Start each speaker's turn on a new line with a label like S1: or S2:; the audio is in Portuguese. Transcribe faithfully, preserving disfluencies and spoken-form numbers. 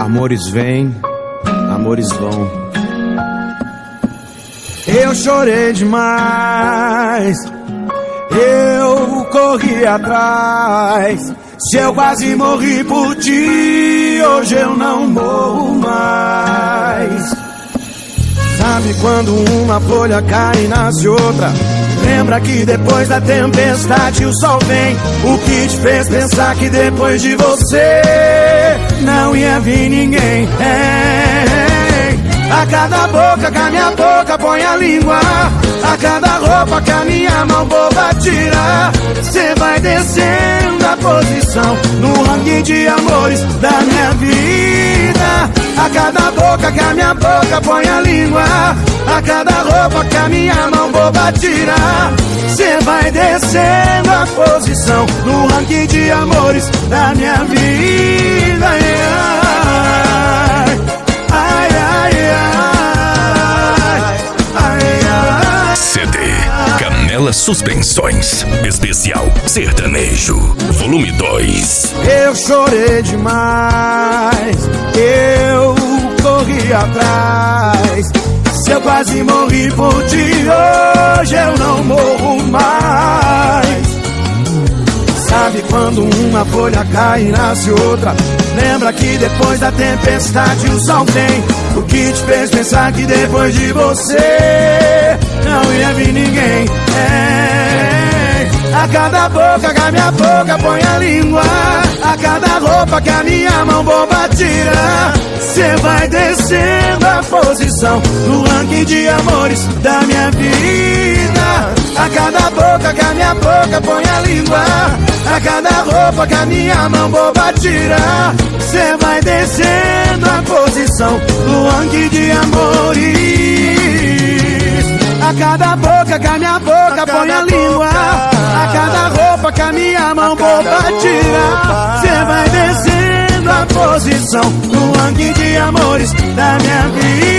S1: Amores vêm, amores vão. Eu chorei demais, eu corri atrás. Se eu quase morri por ti, hoje eu não morro mais. Sabe quando uma folha cai e nasce outra? Lembra que depois da tempestade o sol vem. O que te fez pensar que depois de você não ia vir ninguém? Hey, a cada boca que a minha boca põe a língua, a cada roupa que a minha mão boba tira, cê vai descendo a posição no ranking de amores da minha vida. A cada boca que a minha boca põe a língua, a cada roupa que a minha mão boba tira, cê vai descendo a posição no ranking de amores da minha vida. Ai, ai, ai, ai, ai.
S2: C D Canela Suspensões Especial Sertanejo Volume dois.
S1: Eu chorei demais, eu corri atrás. Se eu quase morri por ti, hoje eu não morro mais. Sabe quando uma folha cai e nasce outra? Lembra que depois da tempestade o sol vem. O que te fez pensar que depois de você não ia vir ninguém? É, a cada boca que a minha boca põe a língua, a cada roupa que a minha mão boba tira, cê vai descendo a posição no ranking de amores da minha vida. A cada boca que a minha boca põe a língua, a cada roupa que a minha mão boba tira, cê vai descendo a posição no ranking de amores. A cada boca que a minha boca põe a língua, a cada roupa que a minha mão boba tira, cê vai descendo a posição no ranking de amores da minha vida.